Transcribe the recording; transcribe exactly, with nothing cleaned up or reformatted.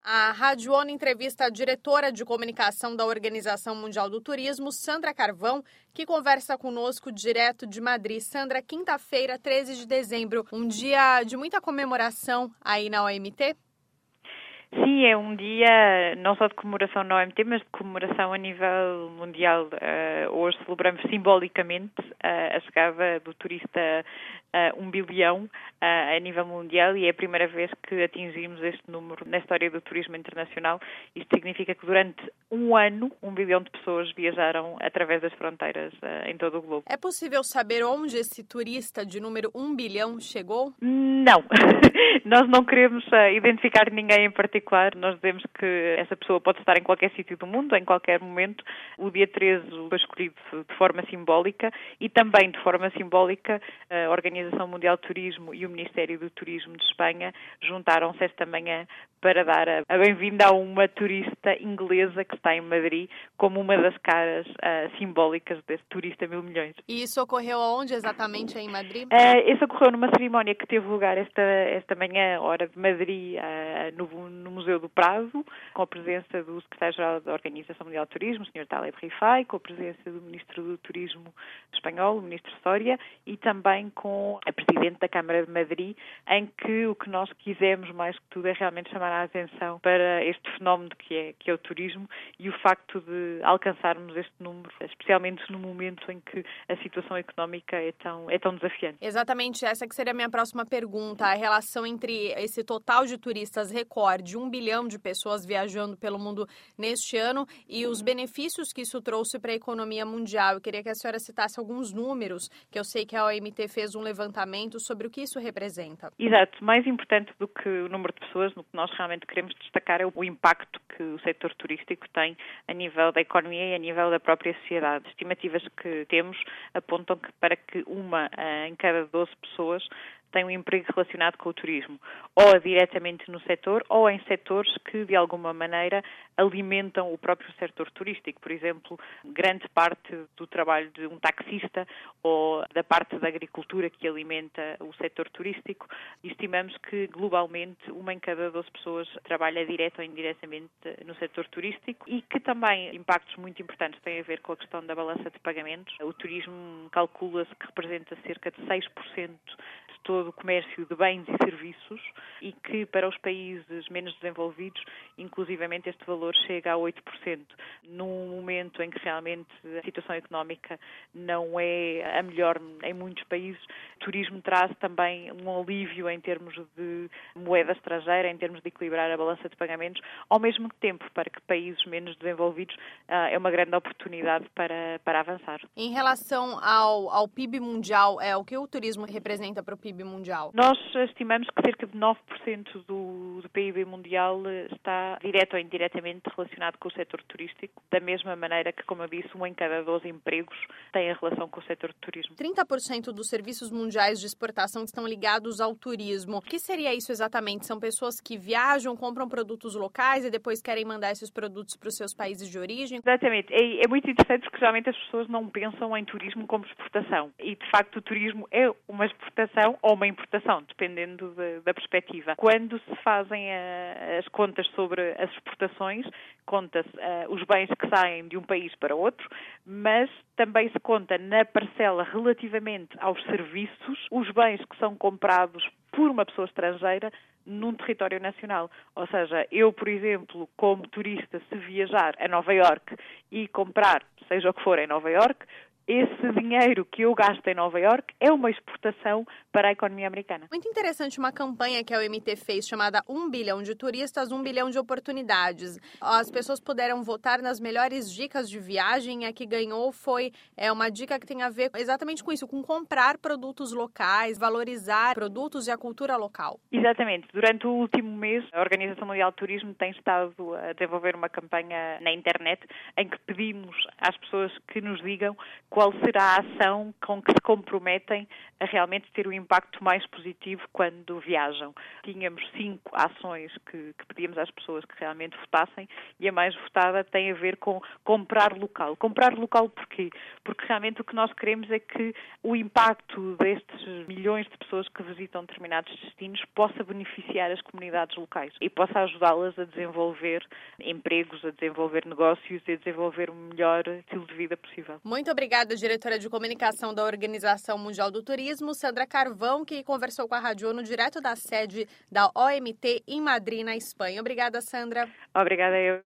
A Rádio ONU entrevista a diretora de comunicação da Organização Mundial do Turismo, Sandra Carvão, que conversa conosco direto de Madrid. Sandra, quinta-feira, treze de dezembro, um dia de muita comemoração aí na O M T? Sim, é um dia não só de comemoração na O M T, mas de comemoração a nível mundial. Uh, hoje celebramos simbolicamente uh, a chegada do turista a uh, um bilhão uh, a nível mundial e é a primeira vez que atingimos este número na história do turismo internacional. Isto significa que durante um ano, um bilhão de pessoas viajaram através das fronteiras uh, em todo o globo. É possível saber onde esse turista de número um bilhão chegou? Não. Nós não queremos uh, identificar ninguém em particular. Nós dizemos que essa pessoa pode estar em qualquer sítio do mundo, em qualquer momento. O dia treze foi escolhido de forma simbólica e também de forma simbólica a Organização Mundial do Turismo e o Ministério do Turismo de Espanha juntaram-se esta manhã para dar a bem-vinda a uma turista inglesa que está em Madrid como uma das caras uh, simbólicas desse turista mil milhões. E isso ocorreu aonde exatamente aí em Madrid? Uh, isso ocorreu numa cerimónia que teve lugar esta, esta manhã, hora de Madrid, uh, no, no Museu do Prado, com a presença do secretário-geral da Organização Mundial do Turismo, o senhor Taleb Rifai, com a presença do Ministro do Turismo espanhol, o Ministro Soria, e também com a Presidente da Câmara de Madrid, em que o que nós quisemos mais que tudo é realmente chamar a atenção para este fenómeno que é, que é o turismo e o facto de alcançarmos este número, especialmente no momento em que a situação económica é tão, é tão desafiante. Exatamente, essa que seria a minha próxima pergunta, a relação entre esse total de turistas recorde, um bilhão de pessoas viajando pelo mundo neste ano e os benefícios que isso trouxe para a economia mundial. Eu queria que a senhora citasse alguns números, que eu sei que a O M T fez um levantamento sobre o que isso representa. Exato, mais importante do que o número de pessoas, no que nós realmente queremos destacar é o impacto que o setor turístico tem a nível da economia e a nível da própria sociedade. As estimativas que temos apontam que para que uma em cada doze pessoas tem um emprego relacionado com o turismo, ou diretamente no setor, ou em setores que, de alguma maneira, alimentam o próprio setor turístico. Por exemplo, grande parte do trabalho de um taxista ou da parte da agricultura que alimenta o setor turístico. Estimamos que, globalmente, uma em cada doze pessoas trabalha direto ou indiretamente no setor turístico e que também impactos muito importantes têm a ver com a questão da balança de pagamentos. O turismo calcula-se que representa cerca de seis por cento de todo o comércio de bens e serviços e que para os países menos desenvolvidos, inclusivamente este valor chega a oito por cento. Num momento em que realmente a situação económica não é a melhor em muitos países, o turismo traz também um alívio em termos de moeda estrangeira, em termos de equilibrar a balança de pagamentos, ao mesmo tempo para que países menos desenvolvidos é uma grande oportunidade para, para avançar. Em relação ao, ao P I B mundial, é o que o turismo representa para o P I B mundial? Nós estimamos que cerca de nove por cento do, do P I B mundial está direto ou indiretamente relacionado com o setor turístico, da mesma maneira que, como eu disse, um em cada doze empregos tem a relação com o setor de turismo. trinta por cento dos serviços mundiais de exportação estão ligados ao turismo. O que seria isso exatamente? São pessoas que viajam, compram produtos locais e depois querem mandar esses produtos para os seus países de origem? Exatamente. É, é muito interessante porque geralmente as pessoas não pensam em turismo como exportação. E, de facto, o turismo é uma exportação ou uma importação, dependendo de, da perspectiva. Quando se fazem a, as contas sobre as exportações, conta-se uh, os bens que saem de um país para outro, mas também se conta na parcela relativamente aos serviços, os bens que são comprados por uma pessoa estrangeira num território nacional. Ou seja, eu, por exemplo, como turista, se viajar a Nova Iorque e comprar, seja o que for em Nova Iorque, esse dinheiro que eu gasto em Nova Iorque é uma exportação para a economia americana. Muito interessante uma campanha que a O M T fez chamada Um bilhão de turistas, um bilhão de oportunidades. As pessoas puderam votar nas melhores dicas de viagem e a que ganhou foi é, uma dica que tem a ver exatamente com isso, com comprar produtos locais, valorizar produtos e a cultura local. Exatamente. Durante o último mês, a Organização Mundial do Turismo tem estado a desenvolver uma campanha na internet em que pedimos às pessoas que nos digam qual será a ação com que se comprometem a realmente ter um impacto mais positivo quando viajam. Tínhamos cinco ações que, que pedíamos às pessoas que realmente votassem e a mais votada tem a ver com comprar local. Comprar local porquê? Porque realmente o que nós queremos é que o impacto destes milhões de pessoas que visitam determinados destinos possa beneficiar as comunidades locais e possa ajudá-las a desenvolver empregos, a desenvolver negócios e a desenvolver o melhor estilo de vida possível. Muito obrigada, diretora de comunicação da Organização Mundial do Turismo, Sandra Carvão, que conversou com a Rádio ONU direto da sede da O M T em Madrid, na Espanha. Obrigada, Sandra. Obrigada eu.